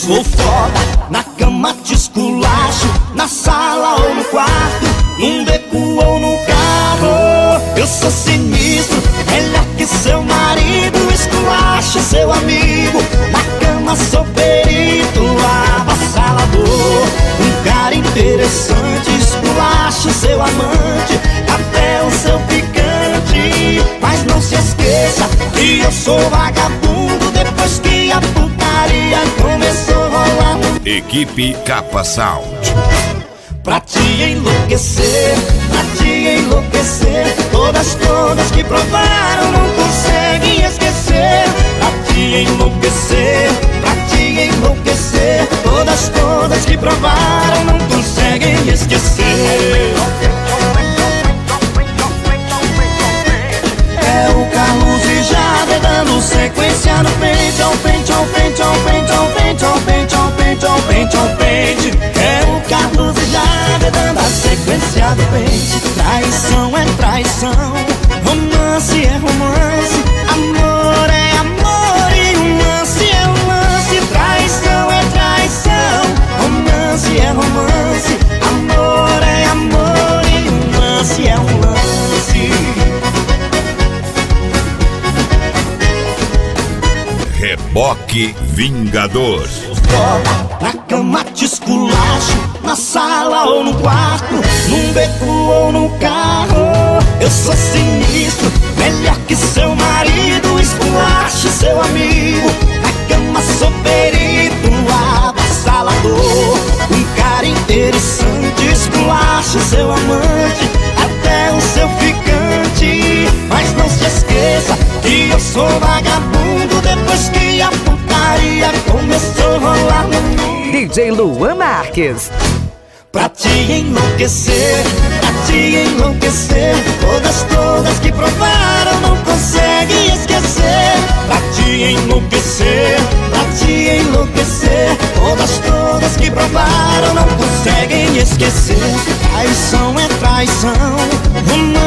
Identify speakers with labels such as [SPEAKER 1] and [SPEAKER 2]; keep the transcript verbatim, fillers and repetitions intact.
[SPEAKER 1] sou foda, na cama te esculacho, na sala ou no quarto, num beco ou no carro. Eu sou sinistro, melhor que seu marido, esculacho seu amigo, na cama sou perito, avassalador. Um cara interessante, esculacho seu amante, até o seu picante. Mas não se esqueça que eu sou vagabundo, depois que a putaria começou a rolar.
[SPEAKER 2] Equipe Capa Sound.
[SPEAKER 1] Pra te enlouquecer, pra te enlouquecer, todas, todas que provaram não conseguem esquecer. Pra te enlouquecer, pra te enlouquecer, todas, todas que provaram não conseguem esquecer. É o Carlos e Jade dando sequência no pente, ao pente, ao pente, ao pente, ao pente, ao pente, ao pente, ao pente, ao pente. É o Carlos e Jade dando a sequência do pente. Traição é traição, romance é romance, amor é amor e um lance é um lance. Traição é traição, romance é romance, amor é amor e um lance é um lance.
[SPEAKER 2] Reboque Vingador.
[SPEAKER 1] Na cama te esculacho, na sala ou no quarto, num beco ou no carro. Eu sou sinistro, melhor que seu marido, esculacho seu amigo, na cama sou perito, avassalador. Um cara interessante, esculacho seu amante, até o seu ficante. Mas não se esqueça que eu sou vagabundo, depois que a putaria começou a rolar no mundo.
[SPEAKER 3] D J Luan Marques.
[SPEAKER 1] Pra te enlouquecer, pra te enlouquecer, todas, todas que provaram não conseguem esquecer. Pra te enlouquecer, pra te enlouquecer, todas, todas que provaram não conseguem esquecer. Traição é traição, romance